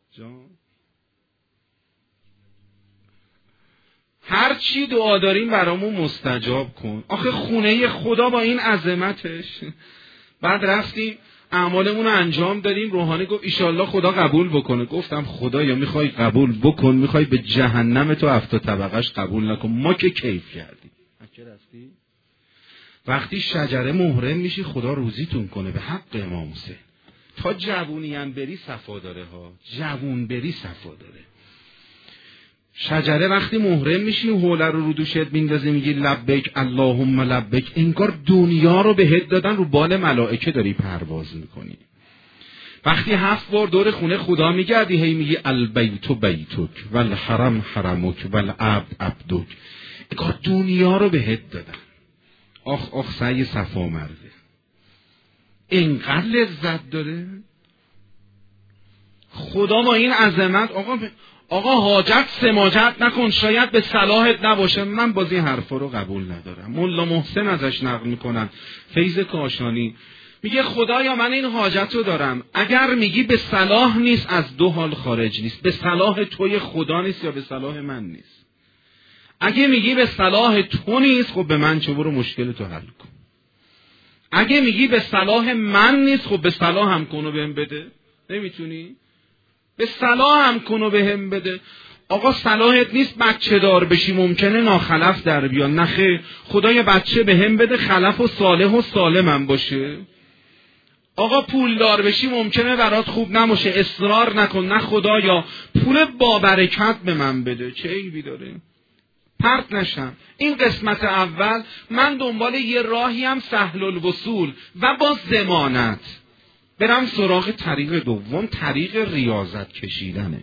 جان هر چی دعا داریم برامون مستجاب کن. آخه خونه خدا با این عظمتش. بعد رفتیم اعمالمون رو انجام دادیم، روحانی گفت ایشالله خدا قبول بکنه. گفتم خدایا میخوای قبول بکن، میخوای به جهنم تو 7 طبقش قبول نکن، ما که کیف کردیم. رفتی وقتی شجره محرم میشی خدا روزیتون کنه به حق امام حسین. تا جوونی هم بری صفا داره ها، جوون بری صفا داره. شجره وقتی محرم میشی حوله رو دوشت میندازی میگی لبیک اللهم لبیک، انگار دنیا رو بهت دادن، رو بال ملائکه داری پرواز میکنی. وقتی 7 بار دور خونه خدا میگردی هی میگی البیت بیتک والحرم حرمک والعبد عبدک، انگار دنیا رو بهت دادن. آخ آخ سعی صفا مرده، اینقدر لذت داره خدا با این عظمت. آقا حاجت سماجت نکن، شاید به صلاحت نباشه. من باز این حرفا رو قبول ندارم. مولا محسن ازش نقل میکنن، فیض کاشانی میگه خدایا من این حاجت رو دارم، اگر میگی به صلاح نیست از 2 حال خارج نیست، به صلاح توی خدا نیست یا به صلاح من نیست. اگه میگی به صلاح تو نیست خب به من چه، برو مشکل تو حل کن. اگه میگی به صلاح من نیست خب به صلاح هم کن و بهم بده. نمیتونی؟ به صلاح هم کن و بهم بده. آقا صلاحت نیست بچه دار بشی، ممکنه ناخلف در بیاد. نخیر، خدای بچه بهم بده خلف و صالح و سالمم باشه. آقا پول دار بشی ممکنه برات خوب نباشه، اصرار نکن. نه خدایا پول با برکت به من بده. چه عیبی داره؟ پرت نشم. این قسمت اول من دنبال یه راهی هم سهل الوصول و با ضمانت برم سراغ طریق دوم، طریق ریاضت کشیدنه.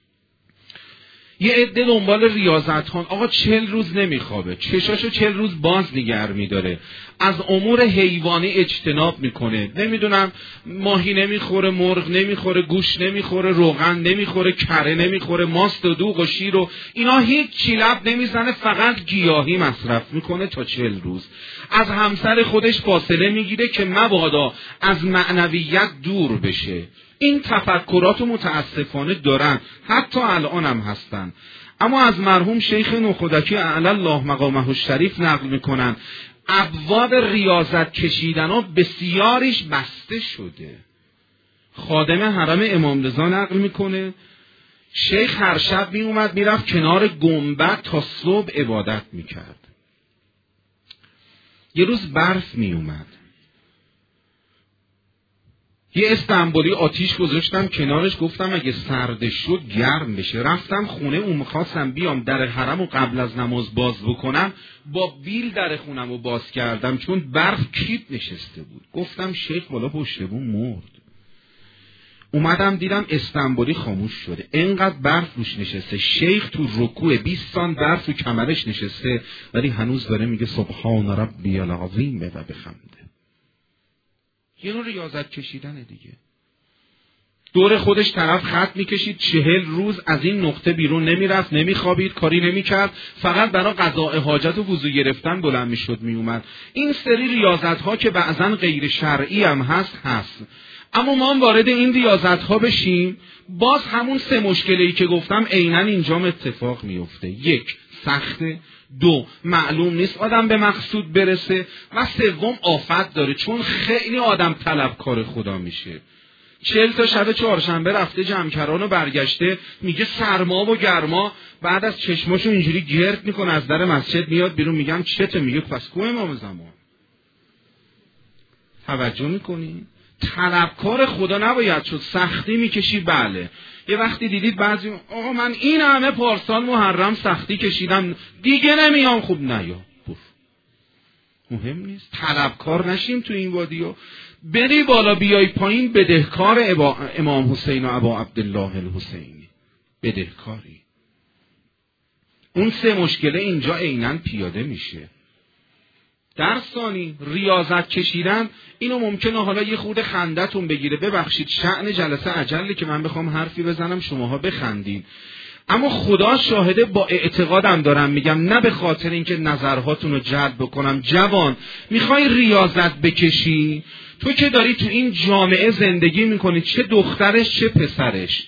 یه عده دنبال ریاضت هان، آقا 40 روز نمیخوابه، چشاشو 40 روز باز نگه میداره، از امور حیوانی اجتناب میکنه، نمیدونم ماهی نمیخوره، مرغ نمیخوره، گوش نمیخوره، روغن نمیخوره، کره نمیخوره، ماست و دوغ و شیر و اینا هیچ چی لب نمیزنه، فقط گیاهی مصرف میکنه تا 40 روز. از همسر خودش فاصله میگیره که مبادا از معنویت دور بشه. این تفکرات متاسفانه دارن، حتی الان هم هستن. اما از مرحوم شیخ نخودکی اعلی الله مقامه الشریف نقل میکنن ابواب ریاضت کشیدن ها بسیاریش بسته شده. خادم حرم امام رضا نقل میکنه شیخ هر شب میومد میرفت کنار گنبد تا صبح عبادت میکرد. یه روز برف میومد، یه استنبولی آتیش گذاشتم کنارش، گفتم اگه سرد شد گرم بشه. رفتم خونه اون، خواستم بیام در حرم و قبل از نماز باز بکنم، با بیل در خونم رو باز کردم چون برف کیپ نشسته بود. گفتم شیخ بالا پشت بون مرد. اومدم دیدم استنبولی خاموش شده، اینقدر برف روش نشسته. شیخ تو رکوع 20 سان برف تو کمرش نشسته ولی هنوز داره میگه سبحان ربی العظیم و بحمده. یه نوع ریاضت کشیدنه دیگه. دور خودش طرف خط میکشید، 40 روز از این نقطه بیرون نمیرفت، نمیخوابید، کاری نمیکرد، فقط برای قضاء حاجت و وضو گرفتن بلند میشد میومد. این سری ریاضت ها که بعضن غیر شرعی هم هست. اما ما هم وارد این ریاضت ها بشیم، باز همون 3 مشکلی که گفتم عیناً اینجام اتفاق میفته. 1 سخته، 2 معلوم نیست آدم به مقصود برسه، و 3 آفت داره چون خیلی آدم طلبکار خدا میشه. 40 تا شب چهارشنبه رفته جمکران و برگشته، میگه سرما و گرما، بعد از چشماشو اینجوری گرد میکنه از در مسجد میاد بیرون، میگم چته؟ میگه پس کو امام زمان. توجه میکنی؟ طلبکار خدا نباید شد. سختی میکشی بله. یه وقتی دیدید بعضی آقا من این همه پارسال محرم سختی کشیدم دیگه نمیام، خوب نیا، مهم نیست. طلبکار نشیم تو این وادیو. بری بالا بیای پایین بدهکار امام حسین و ابا عبدالله الحسینی، بدهکاری. اون 3 مشکله اینجا عیناً پیاده میشه. در ثانی ریاضت کشیدن، اینو ممکنه حالا یه خورده خندتون بگیره، ببخشید شأن جلسه عجله که من بخوام حرفی بزنم شماها بخندین، اما خدا شاهده با اعتقادم دارم میگم، نه به خاطر اینکه نظرهاتون رو جلب بکنم. جوان میخوای ریاضت بکشی؟ تو که داری تو این جامعه زندگی میکنی، چه دخترش چه پسرش،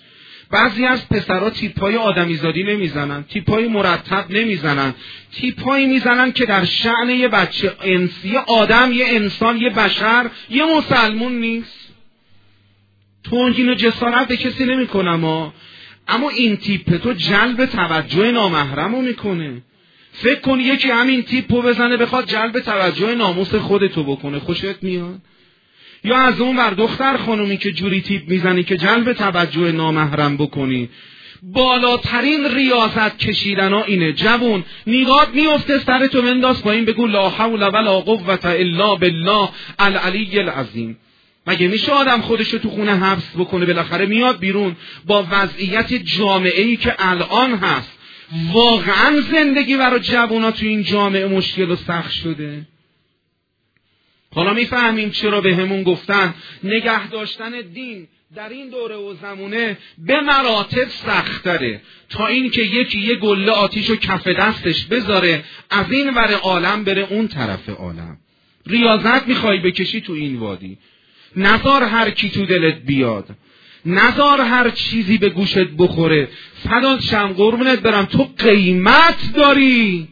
بعضی از پسرها تیپای آدمیزادی نمیزنن، تیپای مرتب نمیزنن، تیپایی میزنن که در شأن یه بچه انسی آدم، یه انسان، یه بشر، یه مسلمون نیست. توهین و جسارت به کسی نمیکنم اما این تیپ تو جلب توجه نامحرمو میکنه. فکر کن یکی همین تیپو بزنه بخواد جلب توجه ناموس خودتو بکنه، خوشت میاد؟ یا از اون ور دختر خانومی که جوری تیپ میزنی که جلب توجه نامحرم بکنی. بالاترین ریاضت کشیدن ها اینه. جوون نیگات میفته سرتو بنداز پایین بگو لا حول ولا قوة الا بالله العلی العظیم. مگه میشه آدم خودشو تو خونه حبس بکنه بالاخره میاد بیرون با وضعیت جامعه‌ای که الان هست؟ واقعا زندگی برای جوونا تو این جامعه مشکل و سخت شده. حالا میفهمیم چرا به همون گفتن نگه داشتن دین در این دوره و زمونه به مراتب سخت‌تره تا این که یکی یه گله آتیشو کف دستش بذاره از این ور عالم بره اون طرف عالم. ریاضت میخوای بکشی تو این وادی، نذار هر کی تو دلت بیاد، نذار هر چیزی به گوشت بخوره. فدات شم قربونت برم، تو قیمت داری.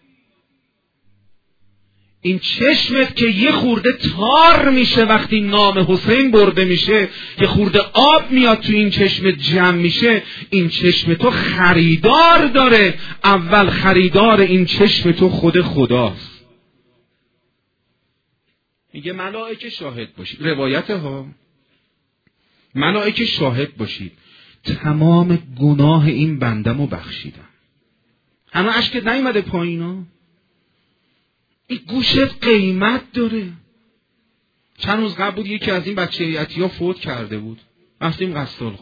این چشمت که یه خورده تار میشه وقتی نام حسین برده میشه، یه خورده آب میاد تو این چشمت جمع میشه، این چشم تو خریدار داره. اول خریدار این چشم تو خود خداست. میگه ملائکه شاهد باشید، روایت ها، ملائکه شاهد باشید تمام گناه این بندمو بخشیدم. همه اشکت نیومده پایینا؟ این گوشت قیمت داره. چند روز قبل بود یکی از این بچه یتی‌ها فوت کرده بود، رفتیم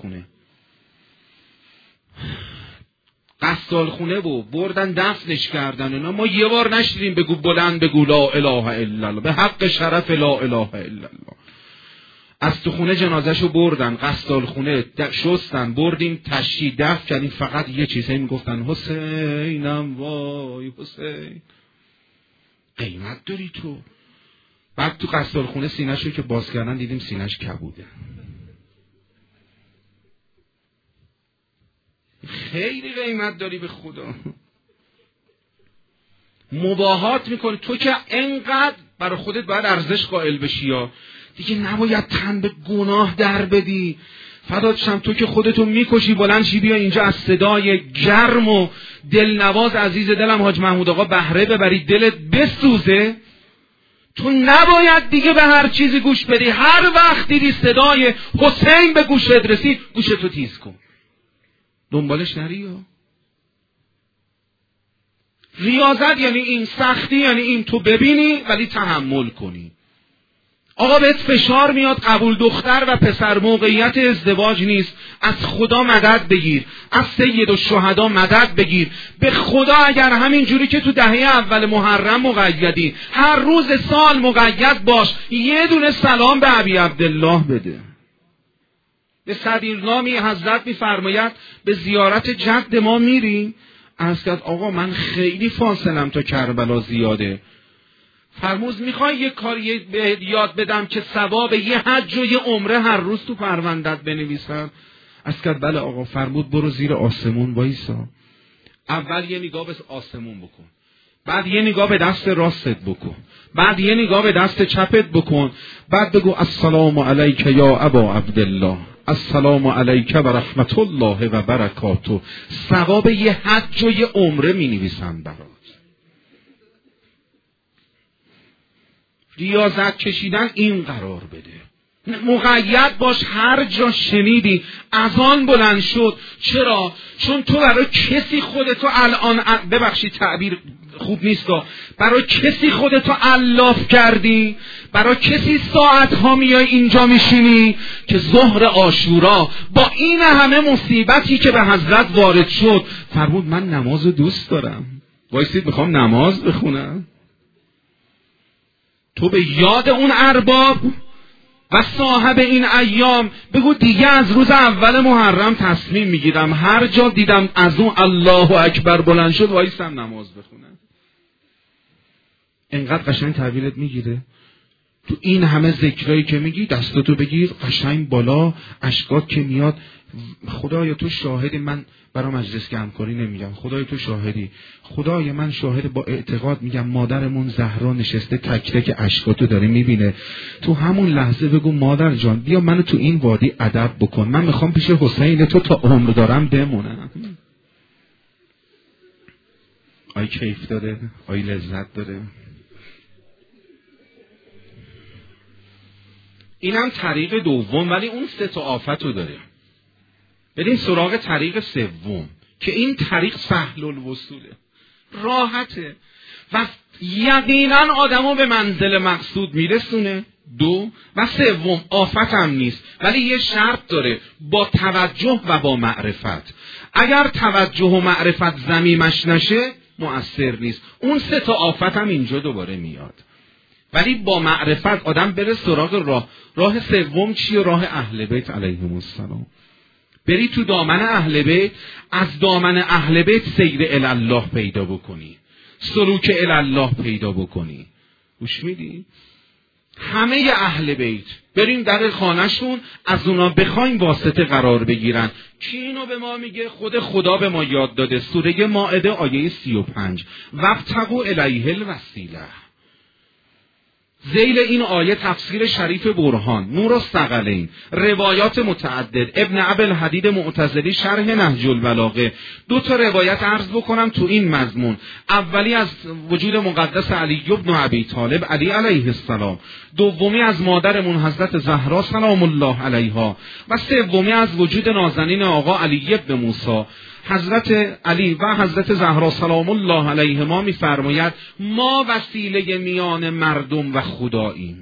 قصالخونه بود، بردن دفنش کردن. اینا ما یه بار نشدیم بگو بلند بگو لا اله الا الله، به حق شرف لا اله الا الله. از تو خونه جنازهشو بردن قصالخونه، شستن، بردیم تشییع دفن کردیم. فقط یه چیزی میگفتن حسینم، وای حسین. قیمت داری تو. بعد تو قصالخونه سینه‌شو که باز کردن دیدیم سینه‌ش کبوده. خیلی قیمت داری به خدا. مباهات میکنی تو که انقدر برای خودت باید ارزش قائل بشی، یا دیگه نباید تن به گناه در بدی. فدات شم تو که خودتو میکشی بلند شی بیا اینجا از صدای گرم و دلنواز عزیز دلم حاج محمود آقا بهره ببری، دلت بسوزه. تو نباید دیگه به هر چیزی گوش بدی. هر وقت دیدی صدای حسین به گوشت رسید گوشتو تیز کن، دنبالش نری. ریاضت یعنی این، سختی یعنی این تو ببینی ولی تحمل کنی. آقا بهت فشار میاد قبول دختر و پسر، موقعیت ازدواج نیست، از خدا مدد بگیر، از سید الشهدا مدد بگیر. به خدا اگر همین جوری که تو دهه اول محرم مقیدی، هر روز سال مقید باش، یه دونه سلام به ابی عبدالله بده. به صدیرنامی حضرت میفرماید به زیارت جد ما میریم. عرض کرد آقا من خیلی فاصلم تا کربلا زیاده. فرمود میخوای یه کاری به یاد بدم که ثواب یه حج و یه عمره هر روز تو پروندت بنویسم؟ عرض کرد بله آقا. فرمود برو زیر آسمون وایسا، اول یه نگاه به آسمون بکن، بعد یه نگاه به دست راستت بکن، بعد یه نگاه به دست چپت بکن، بعد بگو السلام علیک یا ابا عبدالله، السلام علیک و رحمت الله و برکاته. ثواب یه حج و یه عمره می نویسن برات. ریاضت کشیدن این قرار بده. مقید باش هر جا شنیدی اذان بلند شد. چرا؟ چون تو برای کسی خودتو الان، ببخشید تعبیر خوب نیست، برای کسی خودتو الاف کردی، برای کسی ساعتها میای اینجا میشینی که ظهر عاشورا با این همه مصیبتی که به حضرت وارد شد فرمود من نمازو دوست دارم، وایسید میخوام نماز بخونم. تو به یاد اون ارباب و صاحب این ایام بگو دیگه از روز اول محرم تصمیم میگیرم هر جا دیدم از اون الله اکبر بلند شد وایسم نماز بخونم. انقدر قشنگ تحویلت میگیره. تو این همه ذکرایی که میگی دستاتو بگیر قشنگ بالا، اشکات که میاد خدایا تو شاهدی، من برای مجلس گرمکاری نمیگم، خدایا تو شاهدی، خدایا من شاهد با اعتقاد میگم مادرمون زهرا نشسته تک تک اشکاتو داره میبینه، تو همون لحظه بگو مادر جان بیا منو تو این وادی ادب بکن، من میخوام پیش حسین تو تا عمر دارم بمونم. آی کیف داره، آی لذت داره. اینم طریق دوم، ولی اون 3 تا آفتو داره. بریم سراغ طریق سوم که این طریق سهل الوصوله، راحته و یقینا آدمو به منزل مقصود میرسونه. 2 و 3 آفت هم نیست، ولی یه شرط داره، با توجه و با معرفت. اگر توجه و معرفت ضمیمش نشه مؤثر نیست. اون 3 تا آفت هم اینجا دوباره میاد، ولی با معرفت آدم بره سراغ راه سوم چیه؟ راه اهل بیت علیهم السلام. بری تو دامن اهل بیت، از دامن اهل بیت سیر الله پیدا بکنی، سلوک الله پیدا بکنی. گوش میدی؟ همه اهل بیت بریم در خانهشون، از اونا بخوایم واسطه قرار بگیرن. کی اینو به ما میگه؟ خود خدا به ما یاد داده، سوره مائده آیه 35 وابتغوا الیه الوسیله. ذیل این آیه تفسیر شریف برهان، نور الثقلین، روایات متعدد، ابن ابوالحدید معتزلی شرح نهج البلاغه. 2 تا روایت عرض بکنم تو این مضمون. اولی از وجود مقدس علی ابن ابی طالب علی علیه السلام، دومی از مادرمون حضرت زهرا سلام الله علیها، و سومی از وجود نازنین آقا علی ابن موسی. حضرت علی و حضرت زهرا سلام الله علیهما می‌فرماید ما وسیله میان مردم و خداییم.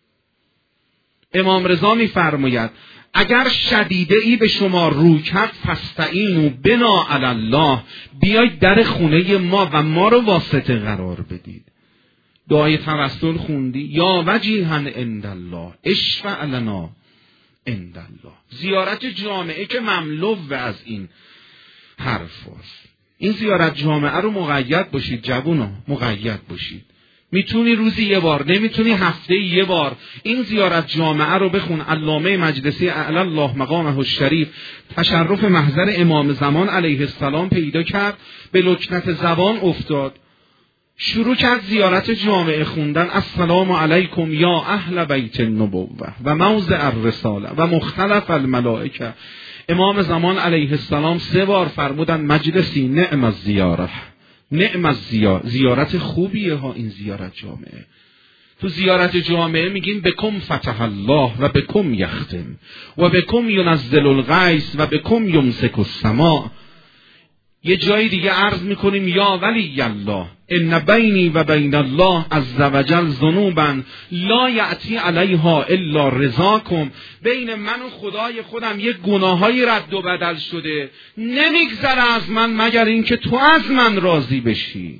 امام رضا می‌فرماید اگر شدیده ای به شما رو کرد فاستعینوا بنا علی الله، بیایید در خونه ما و ما رو واسطه قرار بدید. دعای توسل خوندی؟ یا وجیها عند الله اشفع لنا عند الله. زیارت جامعه که مملو از این حرف هست. این زیارت جامعه رو مقید باشید جوونا، مقید باشید. میتونی روزی 1 بار، نمیتونی هفته 1 بار این زیارت جامعه رو بخون. علامه مجلسی اعلی الله مقامه الشریف تشرف محضر امام زمان علیه السلام پیدا کرد، به لکنت زبان افتاد، شروع کرد زیارت جامعه خوندن. السلام علیکم یا اهل بیت النبوه و موضع الرساله و مختلف الملائکه. امام زمان علیه السلام 3 بار فرمودن مجلسی نعم الزیاره، نعم الزیاره، زیارت خوبیه ها این زیارت جامعه. تو زیارت جامعه میگیم بکم فتح الله و بکم یختم و بکم ینزل الغیث و بکم یمسک السماء. یه جایی دیگه عرض میکنیم یا ولی الله ان بینی و بین الله عز وجل ذنوبا لا یأتی علیها الا رضاکم. بین من و خدای خودم یه گناهایی رد و بدل شده، نمیگذره از من مگر اینکه تو از من راضی بشی.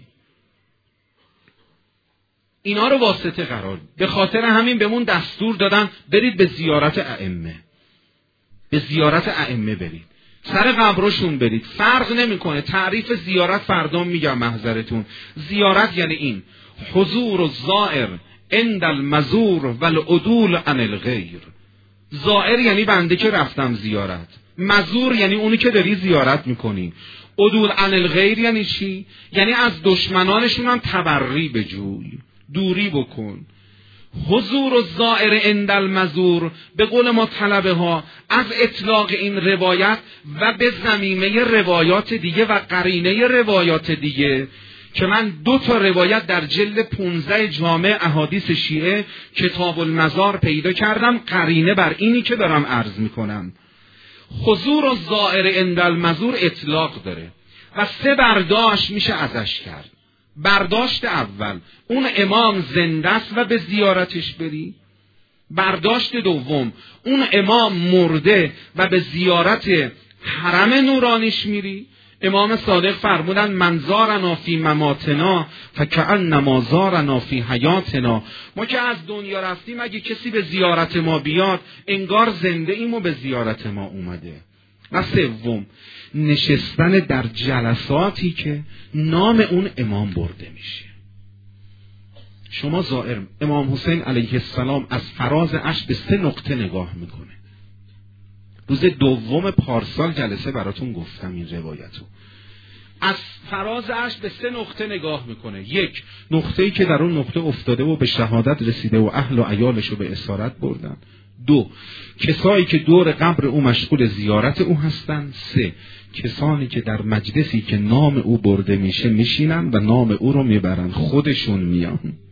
اینا رو واسطه قرار. به خاطر همین بهمون دستور دادن برید به زیارت ائمه، به زیارت ائمه برید، سر قبرشون برید. فرق نمیکنه. تعریف زیارت فردا میگم محضرتون. زیارت یعنی این: حضور الزائر عند المزور والعدول عن الغیر. زائر یعنی بنده که رفتم زیارت، مزور یعنی اونی که داری زیارت میکنی، عدول عن الغیر یعنی چی؟ یعنی از دشمنانشون هم تبری بجوی، دوری بکن. حضور الزائر عند المزور به قول ما طلبه ها از اطلاق این روایت و به ضمیمه روایات دیگه و قرینه روایات دیگه که من 2 تا روایت در جلد 15 جامع احادیث شیعه کتاب المزار پیدا کردم، قرینه بر اینی که دارم عرض میکنم. حضور الزائر عند المزور اطلاق داره و 3 برداشت میشه ازش کرد. برداشت اول، اون امام زنده است و به زیارتش بری. برداشت دوم، اون امام مرده و به زیارت حرم نورانیش میری. امام صادق فرمودن من زارنا فی مماتنا فکأنما زارنا فی حیاتنا. ما که از دنیا رفتیم اگه کسی به زیارت ما بیاد انگار زنده ایم و به زیارت ما اومده. و سوم، نشستن در جلساتی که نام اون امام برده میشه. شما زائر امام حسین علیه السلام از فراز عرش به 3 نقطه نگاه میکنه. روز دوم پارسال جلسه براتون گفتم این روایتو. از فراز عرش به 3 نقطه نگاه میکنه. 1 نقطه‌ای که در اون نقطه افتاده و به شهادت رسیده و اهل و عیالشو به اسارت بردن. 2 کسایی که دور قبر او مشغول زیارت او هستن. 3 کسانی که در مجلسی که نام او برده میشه میشینن و نام او رو میبرن، خودشون میان.